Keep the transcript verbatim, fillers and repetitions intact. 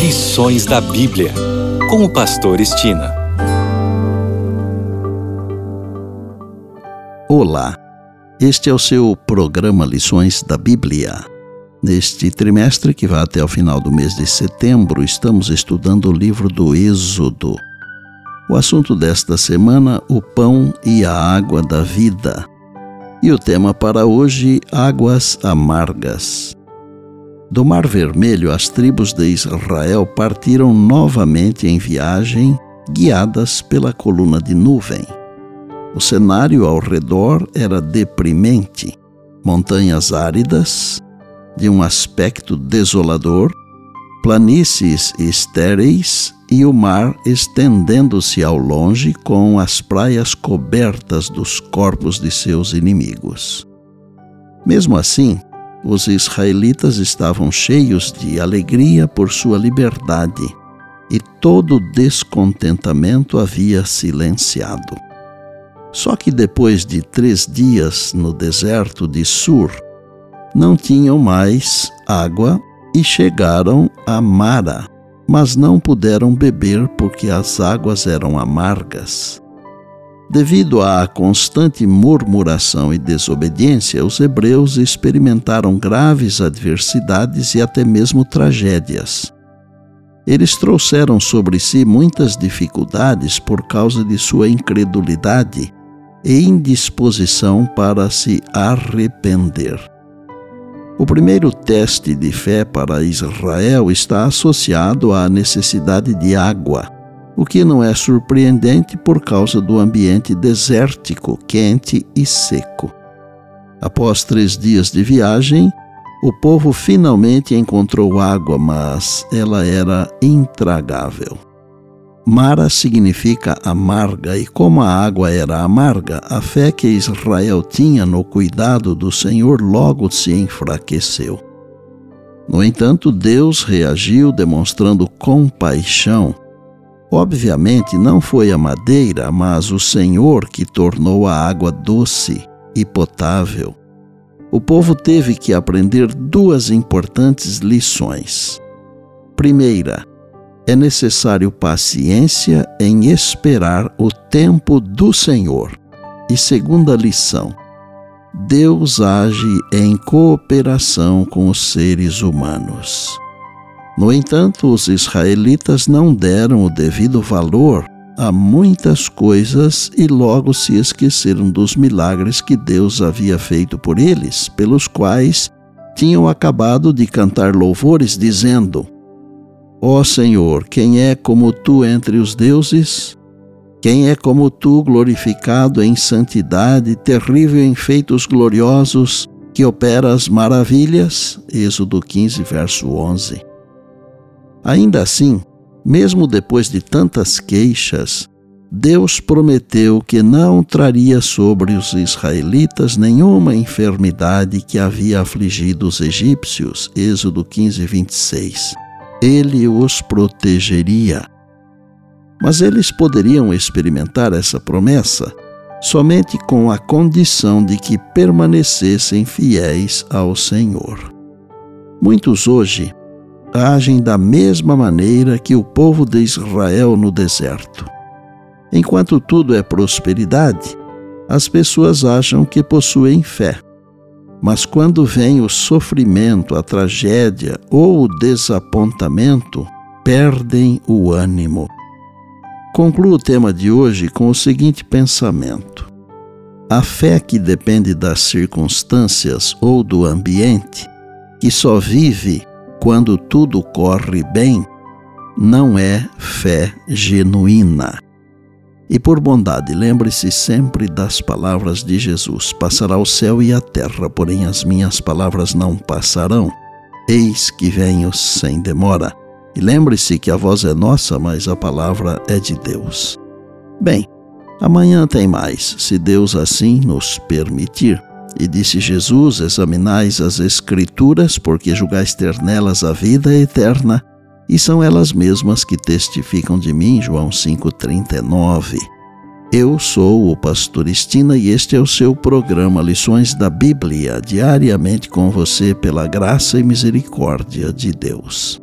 Lições da Bíblia, com o pastor Estina. Olá, este é o seu programa Lições da Bíblia. Neste trimestre, que vai até o final do mês de setembro, estamos estudando o livro do Êxodo. O assunto desta semana, o pão e a água da vida. E o tema para hoje, águas amargas. Do Mar Vermelho, as tribos de Israel partiram novamente em viagem, guiadas pela coluna de nuvem. O cenário ao redor era deprimente. Montanhas áridas, de um aspecto desolador, planícies estéreis e o mar estendendo-se ao longe com as praias cobertas dos corpos de seus inimigos. Mesmo assim, os israelitas estavam cheios de alegria por sua liberdade e todo descontentamento havia silenciado. Só que depois de três dias no deserto de Sur, não tinham mais água e chegaram a Mara, mas não puderam beber porque as águas eram amargas. Devido à constante murmuração e desobediência, os hebreus experimentaram graves adversidades e até mesmo tragédias. Eles trouxeram sobre si muitas dificuldades por causa de sua incredulidade e indisposição para se arrepender. O primeiro teste de fé para Israel está associado à necessidade de água, o que não é surpreendente por causa do ambiente desértico, quente e seco. Após três dias de viagem, o povo finalmente encontrou água, mas ela era intragável. Mara significa amarga, e como a água era amarga, a fé que Israel tinha no cuidado do Senhor logo se enfraqueceu. No entanto, Deus reagiu demonstrando compaixão. Obviamente, não foi a madeira, mas o Senhor que tornou a água doce e potável. O povo teve que aprender duas importantes lições. Primeira, é necessário paciência em esperar o tempo do Senhor. E segunda lição, Deus age em cooperação com os seres humanos. No entanto, os israelitas não deram o devido valor a muitas coisas e logo se esqueceram dos milagres que Deus havia feito por eles, pelos quais tinham acabado de cantar louvores, dizendo: Ó Senhor, quem é como Tu entre os deuses? Quem é como Tu, glorificado em santidade, terrível em feitos gloriosos, que opera as maravilhas? Êxodo quinze, verso onze. Ainda assim, mesmo depois de tantas queixas, Deus prometeu que não traria sobre os israelitas nenhuma enfermidade que havia afligido os egípcios. Êxodo quinze, vinte e seis. Ele os protegeria. Mas eles poderiam experimentar essa promessa somente com a condição de que permanecessem fiéis ao Senhor. Muitos hoje agem da mesma maneira que o povo de Israel no deserto. Enquanto tudo é prosperidade, as pessoas acham que possuem fé. Mas quando vem o sofrimento, a tragédia ou o desapontamento, perdem o ânimo. Concluo o tema de hoje com o seguinte pensamento: a fé que depende das circunstâncias ou do ambiente, que só vive quando tudo corre bem, não é fé genuína. E por bondade, lembre-se sempre das palavras de Jesus: passará o céu e a terra, porém as minhas palavras não passarão. Eis que venho sem demora. E lembre-se que a voz é nossa, mas a palavra é de Deus. Bem, amanhã tem mais, se Deus assim nos permitir. E disse Jesus: examinais as Escrituras, porque julgais ter nelas a vida eterna, e são elas mesmas que testificam de mim. João cinco, trinta e nove. Eu sou o pastor Estina e este é o seu programa Lições da Bíblia, diariamente com você pela graça e misericórdia de Deus.